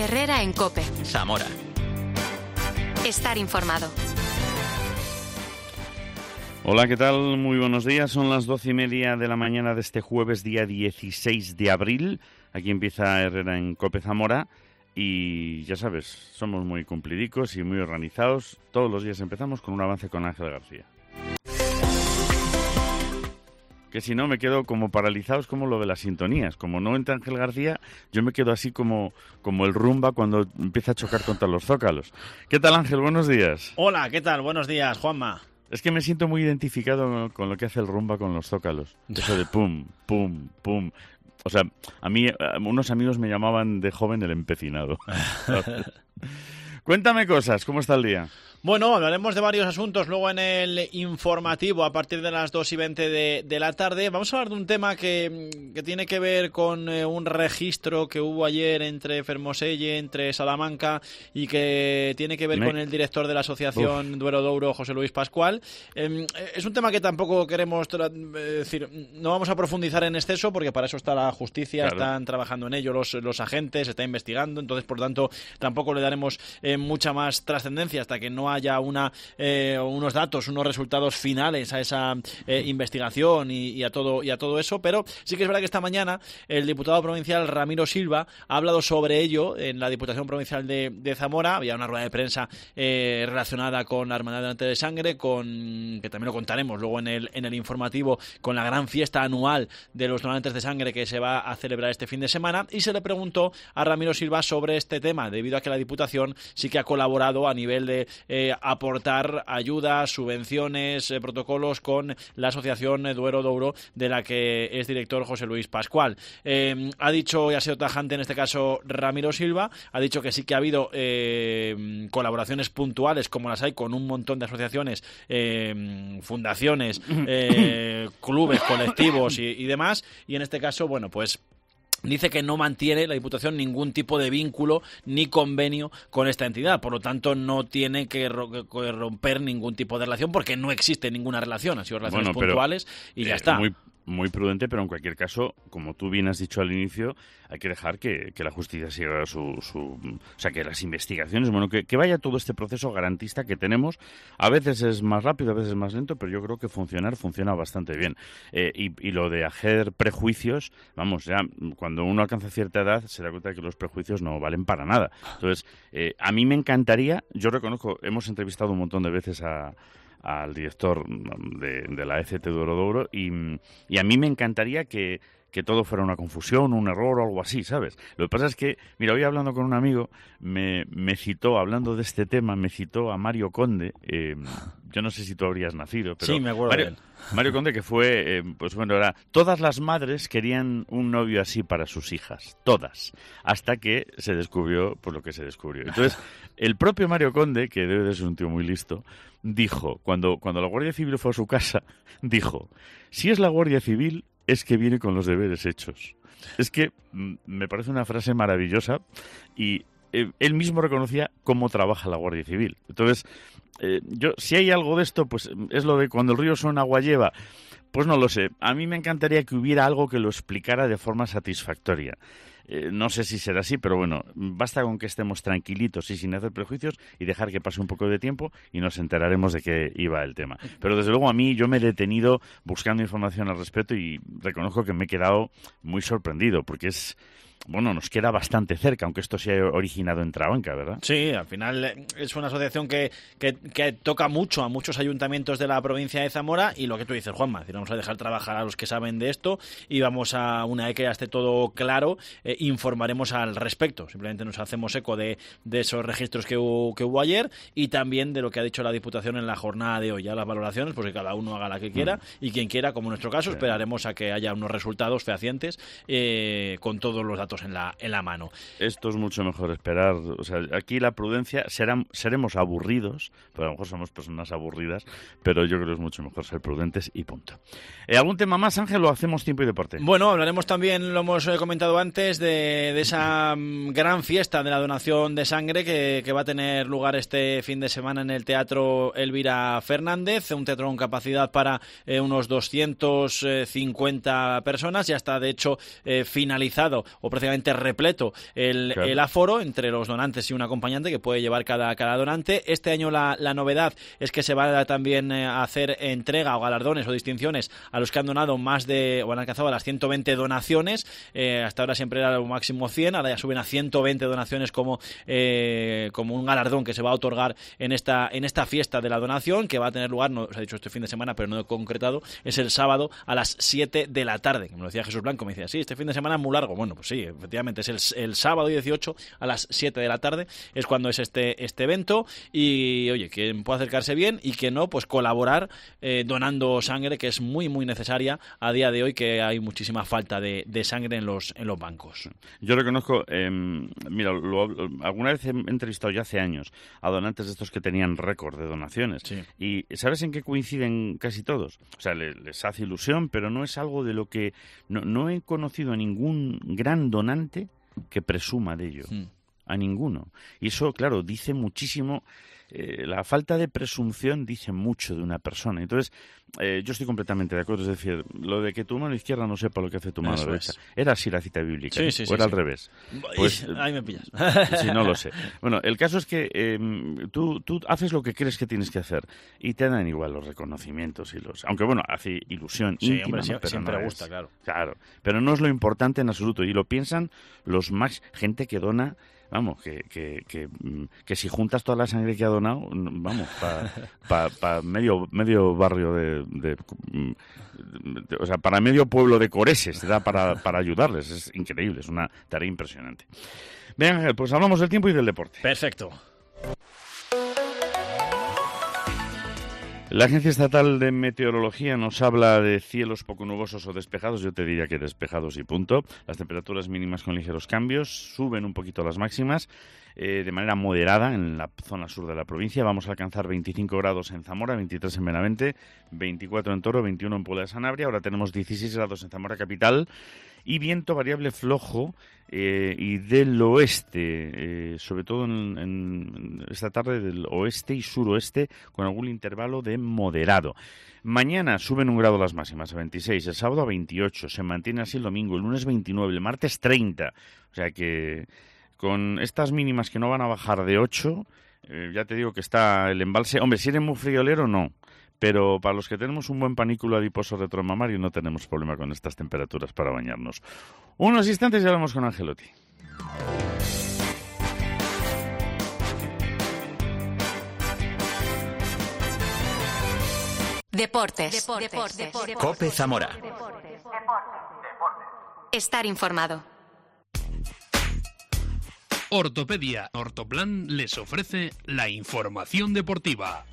Herrera en COPE. Zamora. Estar informado. Hola, ¿qué tal? Muy buenos días. Son las 12:30 de la mañana de este jueves, día 16 de abril. Aquí empieza Herrera en COPE Zamora. Y ya sabes, somos muy cumplidicos y muy organizados. Todos los días empezamos con un avance con Ángel García. Que si no me quedo como paralizado, es como lo de las sintonías. Como no entra Ángel García, yo me quedo así como el rumba cuando empieza a chocar contra los zócalos. ¿Qué tal, Ángel? Buenos días. Hola, ¿qué tal? Buenos días, Juanma. Es que me siento muy identificado con lo que hace el rumba con los zócalos. Eso de pum, pum, pum. O sea, a mí unos amigos me llamaban de joven el empecinado. Cuéntame cosas, ¿cómo está el día? Bueno, hablaremos de varios asuntos luego en el informativo a partir de las 2:20 de la tarde. Vamos a hablar de un tema que tiene que ver con un registro que hubo ayer entre Fermoselle, entre Salamanca, y que tiene que ver con el director de la Asociación Duero Douro, José Luis Pascual. Es un tema que tampoco queremos decir, no vamos a profundizar en exceso porque para eso está la justicia, claro. Están trabajando en ello los agentes, se está investigando, entonces por tanto tampoco le daremos mucha más trascendencia hasta que no haya unos datos, unos resultados finales a esa investigación y a todo eso, pero sí que es verdad que esta mañana el diputado provincial Ramiro Silva ha hablado sobre ello en la Diputación Provincial de Zamora. Había una rueda de prensa relacionada con la Hermandad Donante de Sangre, que también lo contaremos luego en el informativo, con la gran fiesta anual de los donantes de sangre que se va a celebrar este fin de semana, y se le preguntó a Ramiro Silva sobre este tema, debido a que la Diputación sí que ha colaborado a nivel de aportar ayudas, subvenciones, protocolos con la Asociación Duero Douro, de la que es director José Luis Pascual. Ha dicho, y ha sido tajante en este caso Ramiro Silva, ha dicho que sí que ha habido colaboraciones puntuales, como las hay con un montón de asociaciones, fundaciones, clubes, colectivos y demás, y en este caso, bueno, pues dice que no mantiene la Diputación ningún tipo de vínculo ni convenio con esta entidad, por lo tanto no tiene que romper ningún tipo de relación porque no existe ninguna relación, han sido relaciones puntuales y ya está. Muy prudente, pero en cualquier caso, como tú bien has dicho al inicio, hay que dejar que la justicia siga o sea, que las investigaciones, bueno, que vaya todo este proceso garantista que tenemos. A veces es más rápido, a veces es más lento, pero yo creo que funciona bastante bien. Y lo de hacer prejuicios, vamos, ya cuando uno alcanza cierta edad se da cuenta de que los prejuicios no valen para nada. Entonces, a mí me encantaría, yo reconozco, hemos entrevistado un montón de veces al director de la ECT Duero Douro y a mí me encantaría que todo fuera una confusión, un error o algo así, ¿sabes? Lo que pasa es que, mira, hoy hablando con un amigo, me citó, hablando de este tema, me citó a Mario Conde. Yo no sé si tú habrías nacido, pero sí, me acuerdo de él. Mario Conde, que fue, pues bueno, todas las madres querían un novio así para sus hijas, todas, hasta que se descubrió pues lo que se descubrió. Entonces, el propio Mario Conde, que debe de ser un tío muy listo, dijo, cuando la Guardia Civil fue a su casa, dijo, si es la Guardia Civil, es que viene con los deberes hechos. Es que me parece una frase maravillosa y él mismo reconocía cómo trabaja la Guardia Civil. Entonces, si hay algo de esto, pues es lo de cuando el río suena agua lleva. Pues no lo sé. A mí me encantaría que hubiera algo que lo explicara de forma satisfactoria. No sé si será así, pero bueno, basta con que estemos tranquilitos y sin hacer prejuicios y dejar que pase un poco de tiempo y nos enteraremos de qué iba el tema. Pero desde luego yo me he detenido buscando información al respecto y reconozco que me he quedado muy sorprendido porque nos queda bastante cerca, aunque esto se haya originado en Trabanca, ¿verdad? Sí, al final es una asociación que toca mucho a muchos ayuntamientos de la provincia de Zamora y lo que tú dices, Juanma, es decir, vamos a dejar trabajar a los que saben de esto y vamos a, una vez que ya esté todo claro, informaremos al respecto. Simplemente nos hacemos eco de esos registros que hubo ayer y también de lo que ha dicho la Diputación en la jornada de hoy. Ya las valoraciones, pues que cada uno haga la que quiera y quien quiera, como en nuestro caso, esperaremos a que haya unos resultados fehacientes con todos los datos en la mano. Esto es mucho mejor esperar. O sea, aquí la prudencia, seremos aburridos, pero a lo mejor somos personas aburridas, pero yo creo que es mucho mejor ser prudentes y punto. ¿Algún tema más, Ángel, o hacemos tiempo y deporte? Bueno, hablaremos también, lo hemos comentado antes, de esa gran fiesta de la donación de sangre que va a tener lugar este fin de semana en el Teatro Elvira Fernández, un teatro con capacidad para unos 250 personas. Ya está, de hecho, finalizado o prácticamente repleto el aforo entre los donantes y un acompañante que puede llevar cada donante. Este año la novedad es que se va también a hacer entrega o galardones o distinciones a los que han donado o han alcanzado las 120 donaciones. Hasta ahora siempre era lo máximo 100, ahora ya suben a 120 donaciones como un galardón que se va a otorgar en esta fiesta de la donación, que va a tener lugar, no os he dicho este fin de semana, pero no he concretado, es el sábado a las 7 de la tarde. Que me lo decía Jesús Blanco, me decía, sí, este fin de semana es muy largo. Bueno, pues sí, efectivamente, es el sábado 18 a las 7 de la tarde, es cuando es este evento. Y oye, quien pueda acercarse bien y que no, pues colaborar donando sangre, que es muy, muy necesaria a día de hoy, que hay muchísima falta de sangre en los bancos. Yo reconozco, mira, alguna vez he entrevistado ya hace años a donantes de estos que tenían récord de donaciones. Sí. Y ¿sabes en qué coinciden casi todos? O sea, les hace ilusión, pero no es algo de lo que... No he conocido a ningún gran donante que presuma de ello. A ninguno. Y eso, claro, dice muchísimo. La falta de presunción dice mucho de una persona. Entonces, yo estoy completamente de acuerdo. Es decir, lo de que tu mano izquierda no sepa lo que hace tu mano derecha. Era así la cita bíblica. Sí, o era al revés. Pues, ahí me pillas. Sí, no lo sé. Bueno, el caso es que tú haces lo que crees que tienes que hacer y te dan igual los reconocimientos aunque bueno, hace ilusión íntima. Hombre, pero siempre no gusta, claro. Claro, pero no es lo importante en absoluto. Y lo piensan los más... Gente que dona... Vamos, que si juntas toda la sangre que ha donado, vamos, para medio barrio o sea, para medio pueblo de coreses te da para ayudarles. Es increíble, es una tarea impresionante. Bien, Ángel, pues hablamos del tiempo y del deporte. Perfecto. La Agencia Estatal de Meteorología nos habla de cielos poco nubosos o despejados. Yo te diría que despejados y punto. Las temperaturas mínimas con ligeros cambios. Suben un poquito las máximas de manera moderada en la zona sur de la provincia. Vamos a alcanzar 25 grados en Zamora, 23 en Benavente, 24 en Toro, 21 en Puebla de Sanabria. Ahora tenemos 16 grados en Zamora capital. Y viento variable flojo y del oeste, sobre todo en esta tarde del oeste y suroeste, con algún intervalo de moderado. Mañana suben 1 grado las máximas, a 26, el sábado a 28, se mantiene así el domingo, el lunes 29, el martes 30. O sea que con estas mínimas que no van a bajar de 8, ya te digo que está el embalse. Hombre, si eres muy friolero, no. Pero para los que tenemos un buen panículo adiposo retromamario no tenemos problema con estas temperaturas para bañarnos. Unos instantes y hablamos con Angelotti. Deportes. COPE Zamora. Estar informado. Ortopedia Ortoplan les ofrece la información deportiva.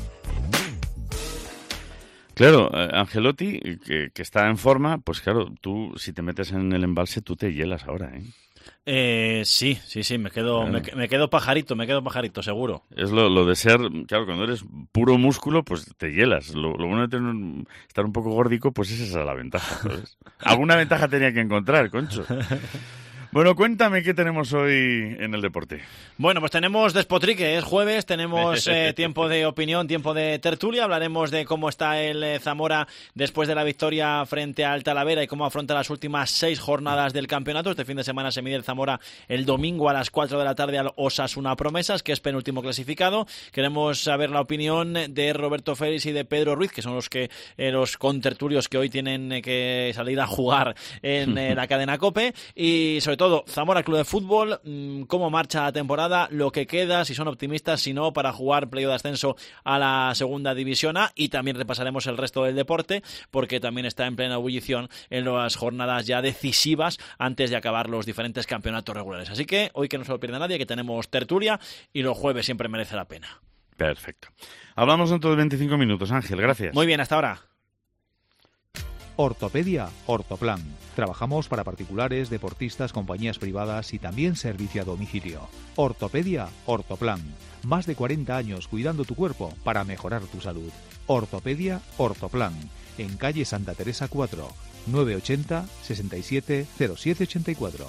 Claro, Angelotti, que está en forma, pues claro, tú si te metes en el embalse tú te hielas ahora, ¿eh? Sí, me quedo pajarito, seguro. Es lo de ser, claro, cuando eres puro músculo, pues te hielas. Lo bueno de estar un poco gordico, pues esa es la ventaja, ¿sabes? Alguna ventaja tenía que encontrar, Concho. Bueno, cuéntame qué tenemos hoy en el deporte. Bueno, pues tenemos despotrique, es jueves, tenemos tiempo de opinión, tiempo de tertulia, hablaremos de cómo está el Zamora después de la victoria frente al Talavera y cómo afronta las últimas 6 jornadas del campeonato. Este fin de semana se mide el Zamora el domingo a las 4 de la tarde al Osasuna Promesas, que es penúltimo clasificado. Queremos saber la opinión de Roberto Félix y de Pedro Ruiz, que son los contertulios que hoy tienen que salir a jugar en la cadena COPE, y sobre todo Zamora Club de Fútbol, cómo marcha la temporada, lo que queda, si son optimistas, si no, para jugar playoff de ascenso a la segunda división A, y también repasaremos el resto del deporte, porque también está en plena ebullición en las jornadas ya decisivas antes de acabar los diferentes campeonatos regulares. Así que hoy que no se lo pierda nadie, que tenemos tertulia, y los jueves siempre merece la pena. Perfecto. Hablamos dentro de 25 minutos, Ángel, gracias. Muy bien, hasta ahora. Ortopedia Ortoplan. Trabajamos para particulares, deportistas, compañías privadas y también servicio a domicilio. Ortopedia Ortoplan. Más de 40 años cuidando tu cuerpo para mejorar tu salud. Ortopedia Ortoplan. En calle Santa Teresa 4, 980 67 0784.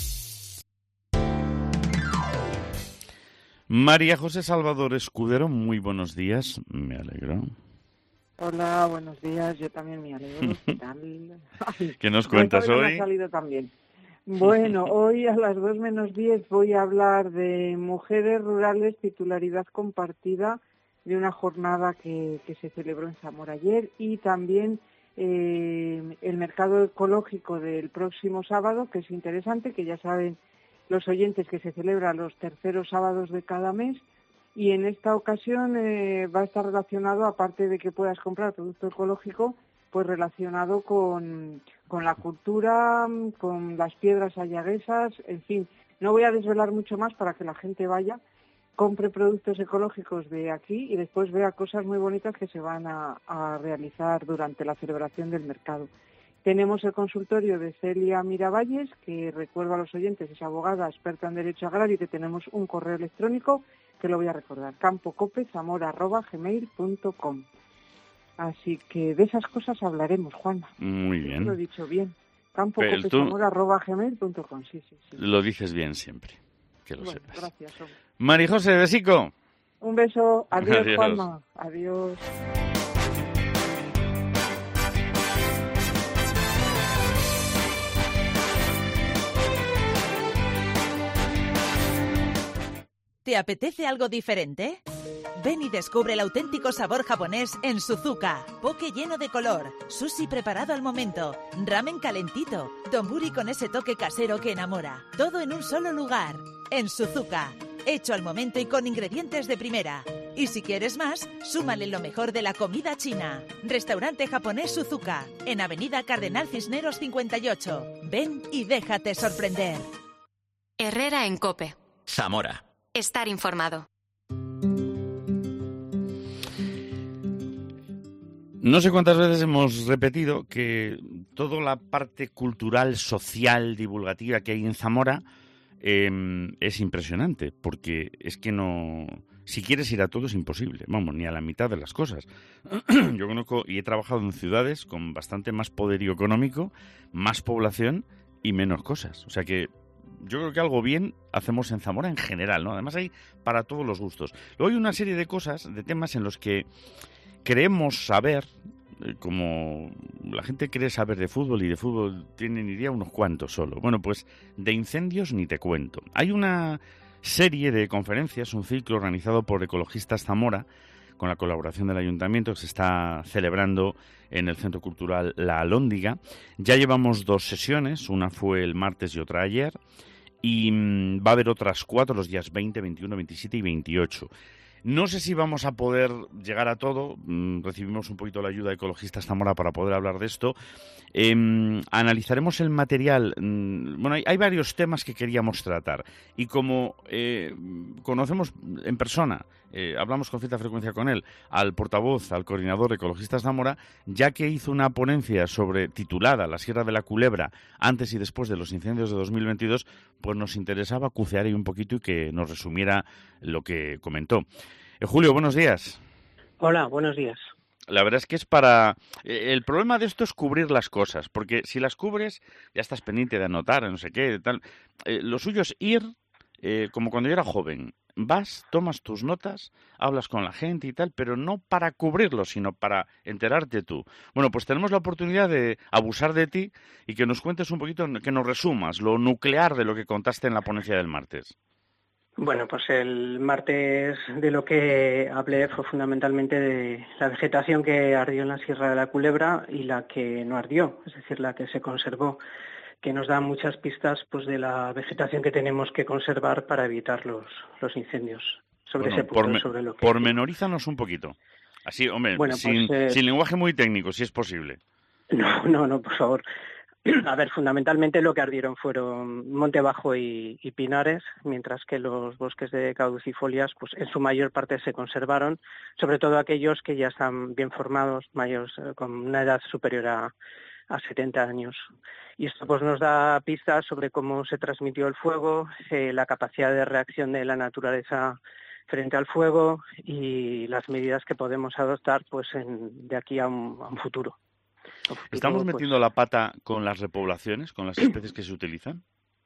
María José Salvador Escudero, muy buenos días, me alegro. Hola, buenos días, yo también me alegro. ¿Qué tal? ¿Qué nos cuentas hoy? Me ha salido también. Bueno, hoy a las 2 menos 10 voy a hablar de mujeres rurales, titularidad compartida, de una jornada que se celebró en Zamora ayer, y también el mercado ecológico del próximo sábado, que es interesante, que ya saben los oyentes que se celebra los terceros sábados de cada mes, y en esta ocasión va a estar relacionado, aparte de que puedas comprar producto ecológico, pues relacionado con la cultura, con las piedras ayaguesas, en fin. No voy a desvelar mucho más para que la gente vaya, compre productos ecológicos de aquí y después vea cosas muy bonitas que se van a realizar durante la celebración del mercado. Tenemos el consultorio de Celia Miravalles, que recuerdo a los oyentes, es abogada experta en Derecho Agrario, y que tenemos un correo electrónico que lo voy a recordar, campocopezamora@gmail.com. Así que de esas cosas hablaremos, Juanma. Muy bien. Lo he dicho bien. campocopezamora@gmail.com. Sí. Lo dices bien siempre, que lo sepas. Gracias, hombre. Mari José, besico. Un beso. Adiós, Adiós. Juanma. Adiós. ¿Te apetece algo diferente? Ven y descubre el auténtico sabor japonés en Suzuka. Poke lleno de color, sushi preparado al momento, ramen calentito, donburi con ese toque casero que enamora. Todo en un solo lugar. En Suzuka. Hecho al momento y con ingredientes de primera. Y si quieres más, súmale lo mejor de la comida china. Restaurante japonés Suzuka, en Avenida Cardenal Cisneros 58. Ven y déjate sorprender. Herrera en COPE. Zamora. Estar informado. No sé cuántas veces hemos repetido que toda la parte cultural, social, divulgativa que hay en Zamora es impresionante, porque es que no... Si quieres ir a todo es imposible, vamos, ni a la mitad de las cosas. Yo conozco y he trabajado en ciudades con bastante más poderío económico, más población y menos cosas. O sea que yo creo que algo bien hacemos en Zamora en general, ¿no? Además hay para todos los gustos. Luego hay una serie de cosas, de temas en los que creemos saber, como la gente cree saber de fútbol, y de fútbol tienen idea unos cuantos solo. Bueno, pues de incendios ni te cuento. Hay una serie de conferencias, un ciclo organizado por Ecologistas Zamora, con la colaboración del Ayuntamiento, que se está celebrando en el Centro Cultural La Alhóndiga. Ya llevamos 2 sesiones, una fue el martes y otra ayer, y va a haber otras 4 los días 20, 21, 27 y 28. No sé si vamos a poder llegar a todo. Recibimos un poquito la ayuda de Ecologistas Zamora para poder hablar de esto. Analizaremos el material. Bueno, hay varios temas que queríamos tratar. Y como conocemos en persona, hablamos con cierta frecuencia con él, al portavoz, al coordinador de Ecologistas Zamora, ya que hizo una ponencia titulada La Sierra de la Culebra, antes y después de los incendios de 2022, pues nos interesaba cucear ahí un poquito y que nos resumiera lo que comentó. Julio, buenos días. Hola, buenos días. La verdad es que es para... El problema de esto es cubrir las cosas, porque si las cubres ya estás pendiente de anotar, no sé qué, tal. Lo suyo es ir, como cuando yo era joven. Vas, tomas tus notas, hablas con la gente y tal, pero no para cubrirlo, sino para enterarte tú. Bueno, pues tenemos la oportunidad de abusar de ti y que nos cuentes un poquito, que nos resumas lo nuclear de lo que contaste en la ponencia del martes. Bueno, pues el martes de lo que hablé fue fundamentalmente de la vegetación que ardió en la Sierra de la Culebra y la que no ardió, es decir, la que se conservó, que nos da muchas pistas pues de la vegetación que tenemos que conservar para evitar los incendios. Sobre ese punto, sobre lo que... Pormenorízanos un poquito. Así, hombre, bueno, sin lenguaje muy técnico, si es posible. No, por favor. A ver, fundamentalmente lo que ardieron fueron Monte Bajo y Pinares, mientras que los bosques de caducifolias, pues en su mayor parte se conservaron, sobre todo aquellos que ya están bien formados, mayores, con una edad superior a 70 años. Y esto pues nos da pistas sobre cómo se transmitió el fuego, la capacidad de reacción de la naturaleza frente al fuego y las medidas que podemos adoptar pues de aquí a un futuro. ¿Estamos metiendo la pata con las repoblaciones, con las especies que se utilizan?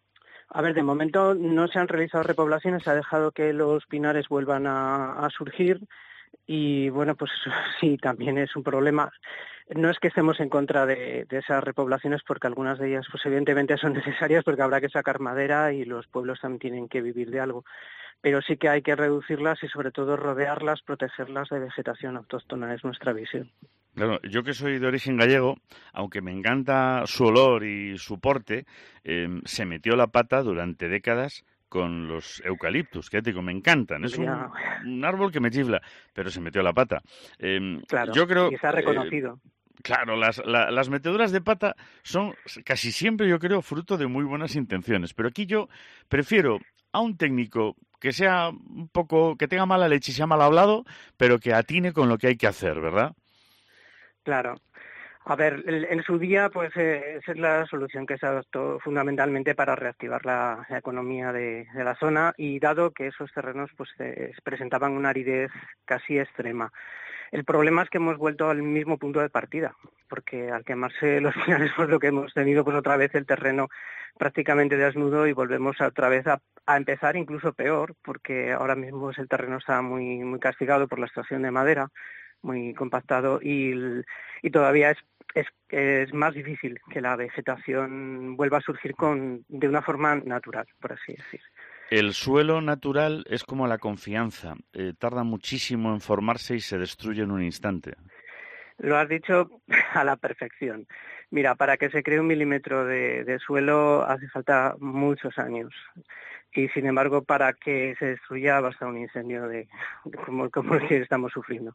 A ver, de momento no se han realizado repoblaciones, se ha dejado que los pinares vuelvan a surgir Y bueno, pues sí, también es un problema. No es que estemos en contra de esas repoblaciones, porque algunas de ellas pues evidentemente son necesarias, porque habrá que sacar madera y los pueblos también tienen que vivir de algo. Pero sí que hay que reducirlas y sobre todo rodearlas, protegerlas de vegetación autóctona, es nuestra visión. Claro, yo que soy de origen gallego, aunque me encanta su olor y su porte, se metió la pata durante décadas con los eucaliptus, que te digo, me encantan. Es un árbol que me chifla, pero se metió la pata. Claro, yo creo, y está reconocido. Claro, las meteduras de pata son casi siempre, yo creo, fruto de muy buenas intenciones. Pero aquí yo prefiero a un técnico que sea un poco, que tenga mala leche y sea mal hablado, pero que atine con lo que hay que hacer, ¿verdad? Claro. A ver, en su día, pues esa es la solución que se adoptó fundamentalmente para reactivar la economía de la zona, y dado que esos terrenos pues presentaban una aridez casi extrema. El problema es que hemos vuelto al mismo punto de partida, porque al quemarse los pinares, pues lo que hemos tenido pues otra vez el terreno prácticamente desnudo, y volvemos otra vez a empezar incluso peor, porque ahora mismo pues, el terreno está muy, muy castigado por la extracción de madera, muy compactado, y todavía es más difícil que la vegetación vuelva a surgir de una forma natural, por así decir. El suelo natural es como la confianza, tarda muchísimo en formarse y se destruye en un instante. Lo has dicho a la perfección. Mira, para que se cree 1 milímetro de suelo hace falta muchos años. Y sin embargo, para que se destruya basta un incendio como el que estamos sufriendo.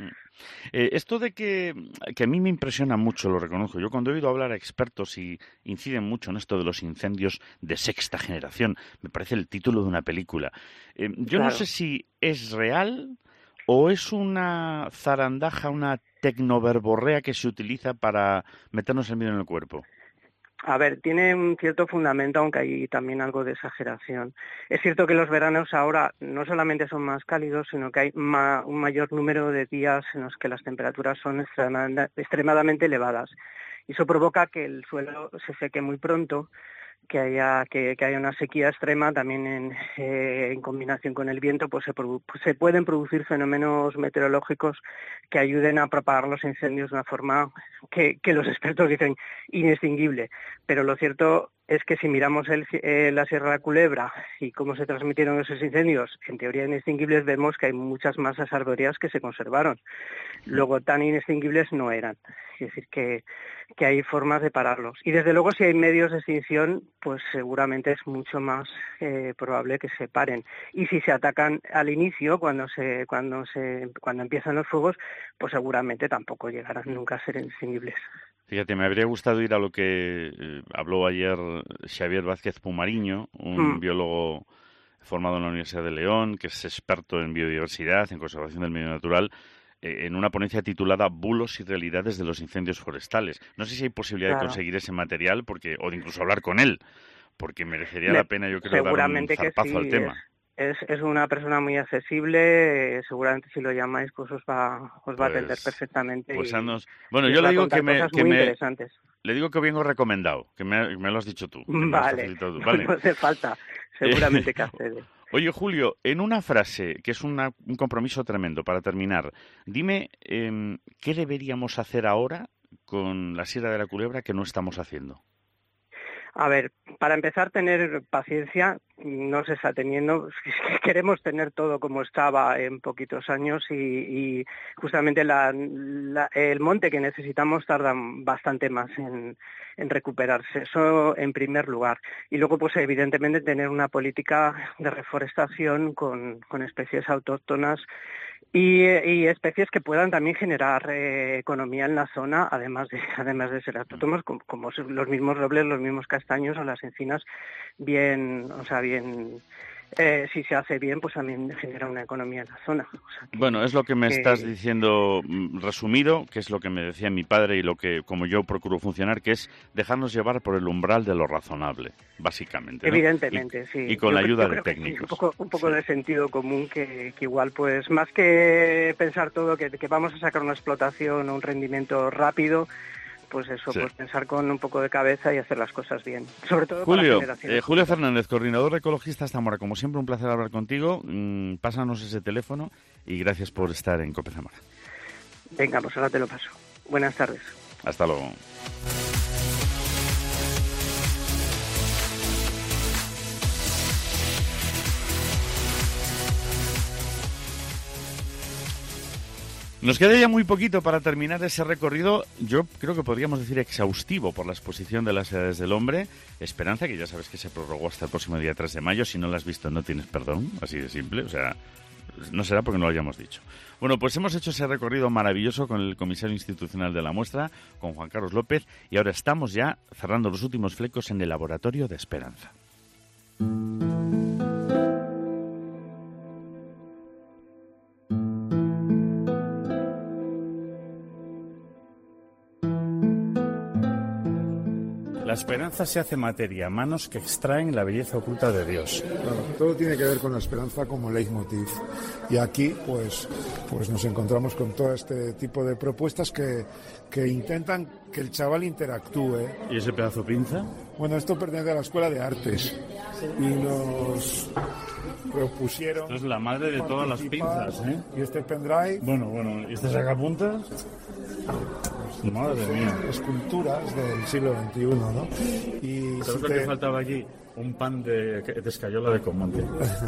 Esto de que a mí me impresiona mucho, lo reconozco. Yo cuando he oído hablar a expertos y inciden mucho en esto de los incendios de sexta generación, me parece el título de una película. Yo no sé si es real o es una zarandaja, una tecnoverborrea que se utiliza para meternos el miedo en el cuerpo. A ver, tiene un cierto fundamento, aunque hay también algo de exageración. Es cierto que los veranos ahora no solamente son más cálidos, sino que hay un mayor número de días en los que las temperaturas son extremadamente elevadas. Y eso provoca que el suelo se seque muy pronto, que haya una sequía extrema. También en combinación con el viento pues se pueden producir fenómenos meteorológicos que ayuden a propagar los incendios de una forma que los expertos dicen inextinguible. Pero lo cierto es que si miramos la Sierra de la Culebra y cómo se transmitieron esos incendios, en teoría inextinguibles, vemos que hay muchas masas arbóreas que se conservaron. Luego, tan inextinguibles no eran. Es decir, que hay formas de pararlos. Y desde luego, si hay medios de extinción, pues seguramente es mucho más probable que se paren. Y si se atacan al inicio, cuando empiezan los fuegos, pues seguramente tampoco llegarán nunca a ser extinguibles. Fíjate, me habría gustado ir a lo que habló ayer Xavier Vázquez Pumariño, un biólogo formado en la Universidad de León, que es experto en biodiversidad, en conservación del medio natural, en una ponencia titulada Bulos y realidades de los incendios forestales. No sé si hay posibilidad de conseguir ese material o de incluso hablar con él, porque merecería la pena, yo creo, dar un zarpazo al tema. Es una persona muy accesible, seguramente si lo llamáis pues os va a atender perfectamente. Pues bueno, yo le digo le digo que vengo recomendado, que me lo has dicho tú. Vale, vale. No hace falta, seguramente que accede. Oye, Julio, en una frase, que es un compromiso tremendo para terminar, dime ¿qué deberíamos hacer ahora con la Sierra de la Culebra que no estamos haciendo? A ver, para empezar, tener paciencia, no se está teniendo. Queremos tener todo como estaba en poquitos años y justamente el monte que necesitamos tarda bastante más en recuperarse. Eso en primer lugar. Y luego, pues evidentemente, tener una política de reforestación con especies autóctonas y especies que puedan también generar economía en la zona, además de ser autóctonos, como los mismos robles, los mismos castaños o las encinas, si se hace bien, pues también genera una economía en la zona. Bueno, es lo que me estás diciendo resumido, que es lo que me decía mi padre y lo que, como yo procuro funcionar, que es dejarnos llevar por el umbral de lo razonable, básicamente, ¿no? Evidentemente, sí. Y con la ayuda de técnicos. Sí, un poco de sentido común que igual, pues, más que pensar todo que vamos a sacar una explotación o un rendimiento rápido, pues eso, Sí. pues pensar con un poco de cabeza y hacer las cosas bien. Sobre todo para generaciones. Julio Fernández, coordinador de Ecologistas Zamora, como siempre un placer hablar contigo. Pásanos ese teléfono y gracias por estar en COPE Zamora. Venga, pues ahora te lo paso. Buenas tardes. Hasta luego. Nos queda ya muy poquito para terminar ese recorrido, yo creo que podríamos decir exhaustivo por la exposición de las edades del hombre. Esperanza, que ya sabes que se prorrogó hasta el próximo día 3 de mayo. Si no la has visto, no tienes perdón, así de simple. O sea, no será porque no lo hayamos dicho. Bueno, pues hemos hecho ese recorrido maravilloso con el comisario institucional de la muestra, con Juan Carlos López, y ahora estamos ya cerrando los últimos flecos en el laboratorio de Esperanza. La esperanza se hace materia, manos que extraen la belleza oculta de Dios. Claro, todo tiene que ver con la esperanza como leitmotiv. Y aquí, pues nos encontramos con todo este tipo de propuestas que intentan que el chaval interactúe. ¿Y ese pedazo pinza? Bueno, esto pertenece a la Escuela de Artes y nos propusieron... Esto es la madre de todas las pinzas, ¿eh? Y este pendrive... Bueno, ¿y este sacapuntas? Madre mía. Esculturas del siglo XXI, ¿no? Y ¿Sabes lo que faltaba aquí? Un pan de escayola de Comonte.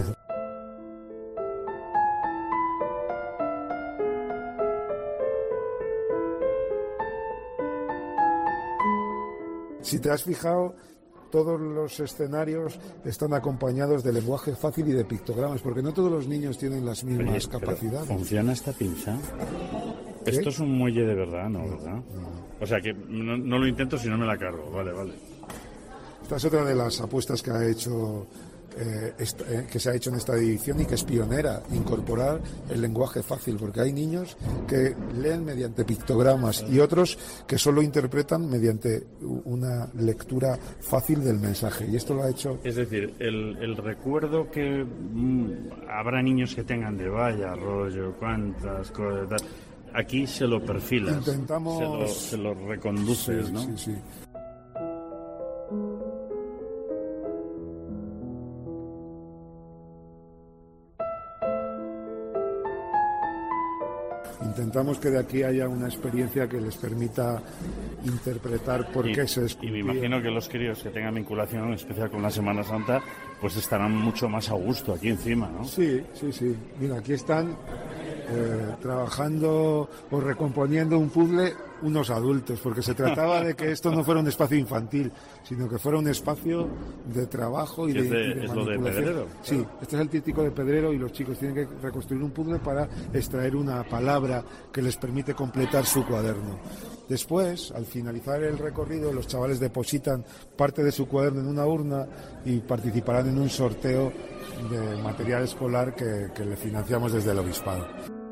Si te has fijado, todos los escenarios están acompañados de lenguaje fácil y de pictogramas, porque no todos los niños tienen las mismas capacidades. ¿Funciona esta pinza? ¿Qué? Esto es un muelle de verdad, ¿no? ¿Verdad? O sea que no lo intento si no me la cargo. Vale. Esta es otra de las apuestas que ha hecho que se ha hecho en esta edición y que es pionera, incorporar el lenguaje fácil, porque hay niños que leen mediante pictogramas y otros que solo interpretan mediante una lectura fácil del mensaje, y esto lo ha hecho... Es decir, el recuerdo que habrá niños que tengan de vaya rollo, cuántas cosas... Aquí se lo perfilas, intentamos... se lo reconduces, sí, ¿no? Sí. Intentamos que de aquí haya una experiencia que les permita interpretar por qué se esculpía. Y me imagino que los críos que tengan vinculación, en especial con la Semana Santa, pues estarán mucho más a gusto aquí encima, ¿no? Sí. Mira, aquí están trabajando o recomponiendo un puzzle unos adultos, porque se trataba de que esto no fuera un espacio infantil, sino que fuera un espacio de trabajo y de ¿Es lo de Pedrero? Sí, este es el tríptico de Pedrero y los chicos tienen que reconstruir un puzzle para extraer una palabra que les permite completar su cuaderno. Después, al finalizar el recorrido, los chavales depositan parte de su cuaderno en una urna y participarán en un sorteo de material escolar que le financiamos desde el Obispado.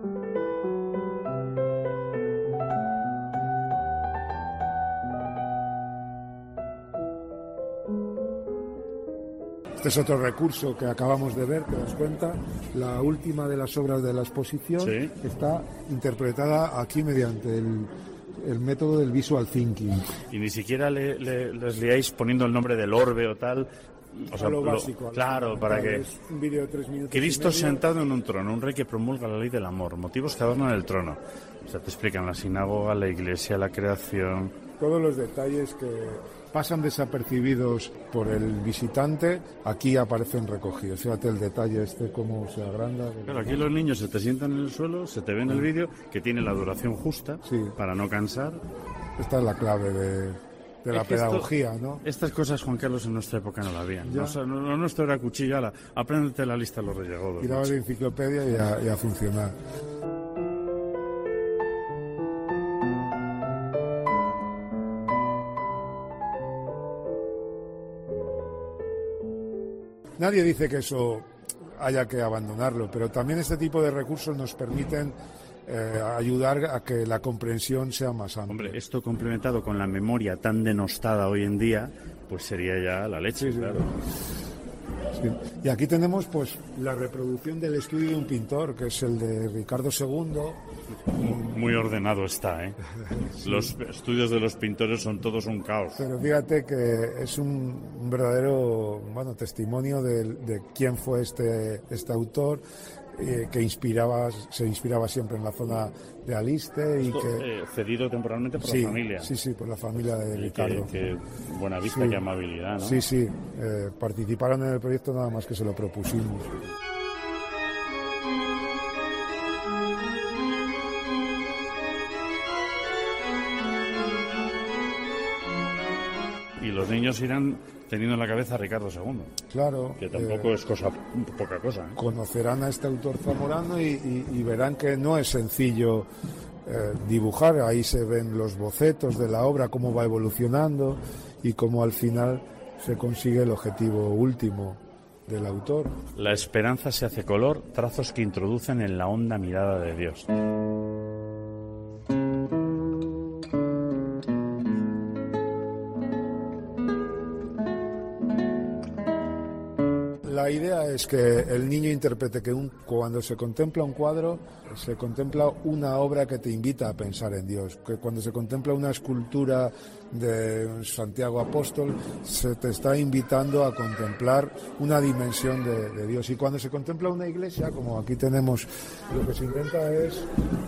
Este es otro recurso que acabamos de ver, ¿te das cuenta? La última de las obras de la exposición está interpretada aquí mediante el método del visual thinking. Y ni siquiera les liáis poniendo el nombre del orbe o tal. O sea, lo básico. Claro, para que... Es un vídeo de 3 minutos. Cristo sentado en un trono, un rey que promulga la ley del amor, motivos que adornan el trono. O sea, te explican la sinagoga, la iglesia, la creación... Todos los detalles que pasan desapercibidos por el visitante, aquí aparecen recogidos. Fíjate el detalle cómo se agranda. Claro, aquí los niños se te sientan en el suelo, se te ve en el vídeo, que tiene la duración justa para no cansar. Esta es la clave de la pedagogía, ¿no? Estas cosas, Juan Carlos, en nuestra época no la habían. No nuestro era cuchillo, apréndete la lista de los Reyes Godos. Tirabas de enciclopedia y a funcionar. Nadie dice que eso haya que abandonarlo, pero también este tipo de recursos nos permiten ayudar a que la comprensión sea más amplia. Hombre, esto complementado con la memoria tan denostada hoy en día, pues sería ya la leche, claro. Sí. Y aquí tenemos pues la reproducción del estudio de un pintor, que es el de Ricardo II, Muy ordenado está, ¿eh? Sí. Los estudios de los pintores son todos un caos. Pero fíjate que es un verdadero testimonio de quién fue este autor, que se inspiraba siempre en la zona de Aliste. Esto, cedido temporalmente por la familia. Sí, por la familia de Ricardo. Qué buena vista, qué amabilidad, ¿no? Sí, participaron en el proyecto nada más que se lo propusimos. Y los niños irán teniendo en la cabeza a Ricardo II. Claro. Que tampoco es poca cosa. Conocerán a este autor zamorano y verán que no es sencillo dibujar. Ahí se ven los bocetos de la obra, cómo va evolucionando y cómo al final se consigue el objetivo último del autor. La esperanza se hace color, trazos que introducen en la honda mirada de Dios. La idea es que el niño interprete que cuando se contempla un cuadro, se contempla una obra que te invita a pensar en Dios, que cuando se contempla una escultura de Santiago Apóstol, se te está invitando a contemplar una dimensión de Dios. Y cuando se contempla una iglesia, como aquí tenemos, lo que se intenta es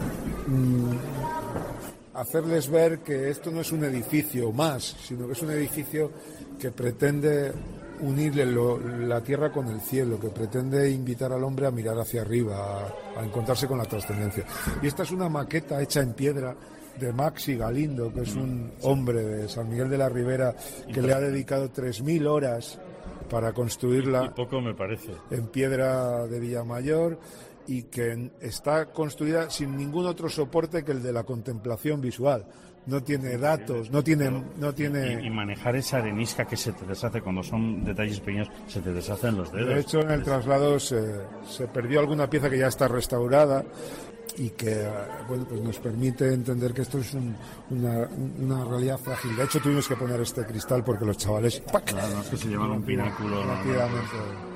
hacerles ver que esto no es un edificio más, sino que es un edificio que pretende unirle la tierra con el cielo, que pretende invitar al hombre a mirar hacia arriba, a encontrarse con la trascendencia. Y esta es una maqueta hecha en piedra de Maxi Galindo, que es un hombre de San Miguel de la Ribera, que le ha dedicado 3.000 horas para construirla. Y poco me parece. En piedra de Villamayor, y que está construida sin ningún otro soporte que el de la contemplación visual. No tiene datos, no tiene... Y manejar esa arenisca que se te deshace cuando son detalles pequeños, se te deshacen los dedos. De hecho, en el traslado se perdió alguna pieza que ya está restaurada y que pues nos permite entender que esto es una realidad frágil. De hecho, tuvimos que poner este cristal porque los chavales... ¡pac! Claro, no es que se llevan un pináculo rápidamente.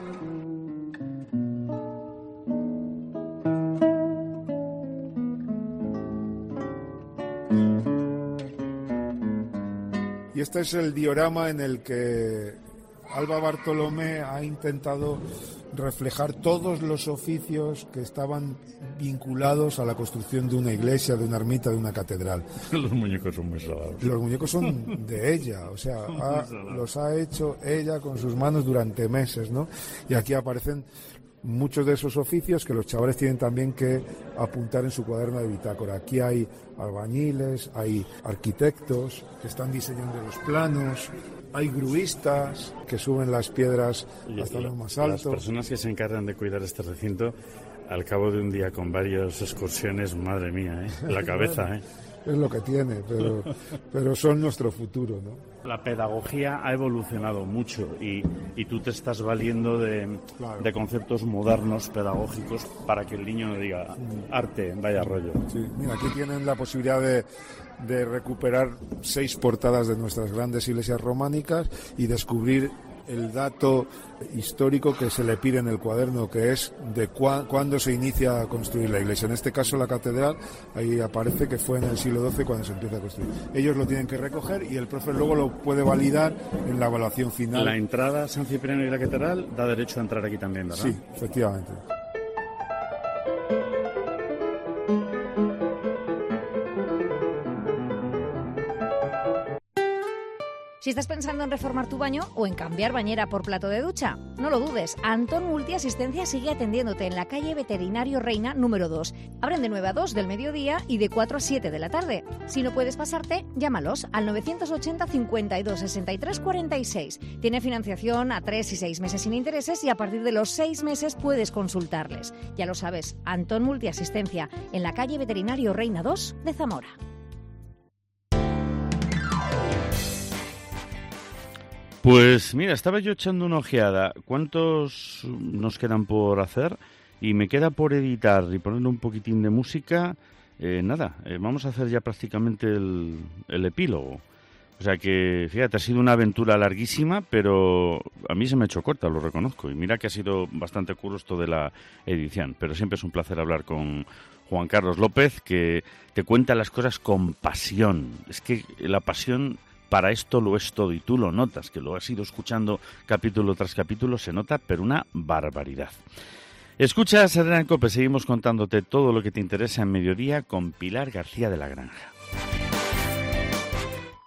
Y este es el diorama en el que Alba Bartolomé ha intentado reflejar todos los oficios que estaban vinculados a la construcción de una iglesia, de una ermita, de una catedral. Los muñecos son muy salados. Los muñecos son de ella, o sea, los ha hecho ella con sus manos durante meses, ¿no? Y aquí aparecen muchos de esos oficios que los chavales tienen también que apuntar en su cuaderno de bitácora. Aquí hay albañiles, hay arquitectos que están diseñando los planos, hay gruistas que suben las piedras hasta lo más alto. Las personas que se encargan de cuidar este recinto, al cabo de un día con varias excursiones, madre mía, la cabeza, Es lo que tiene, pero son nuestro futuro, ¿no? La pedagogía ha evolucionado mucho y tú te estás valiendo de conceptos modernos pedagógicos para que el niño no diga arte, vaya rollo. Sí, mira, aquí tienen la posibilidad de recuperar 6 portadas de nuestras grandes iglesias románicas y descubrir el dato histórico que se le pide en el cuaderno, que es de cuándo se inicia a construir la iglesia. En este caso la catedral, ahí aparece que fue en el siglo XII cuando se empieza a construir. Ellos lo tienen que recoger y el profe luego lo puede validar en la evaluación final. La entrada a San Cipriano y la catedral da derecho a entrar aquí también, ¿verdad? Sí, efectivamente. Si estás pensando en reformar tu baño o en cambiar bañera por plato de ducha, no lo dudes. Antón Multiasistencia sigue atendiéndote en la calle Veterinario Reina número 2. Abren de 9 a 2 del mediodía y de 4 a 7 de la tarde. Si no puedes pasarte, llámalos al 980 52 63 46. Tiene financiación a 3 y 6 meses sin intereses y a partir de los 6 meses puedes consultarles. Ya lo sabes, Antón Multiasistencia en la calle Veterinario Reina 2 de Zamora. Pues mira, estaba yo echando una ojeada. ¿Cuántos nos quedan por hacer? Y me queda por editar y poner un poquitín de música. Vamos a hacer ya prácticamente el epílogo. O sea que, fíjate, ha sido una aventura larguísima, pero a mí se me ha hecho corta, lo reconozco. Y mira que ha sido bastante curro esto de la edición, pero siempre es un placer hablar con Juan Carlos López, que te cuenta las cosas con pasión. Es que la pasión para esto lo es todo, y tú lo notas, que lo has ido escuchando capítulo tras capítulo, se nota, pero una barbaridad. Escuchas Herrera en COPE, seguimos contándote todo lo que te interesa en Mediodía con Pilar García de la Granja.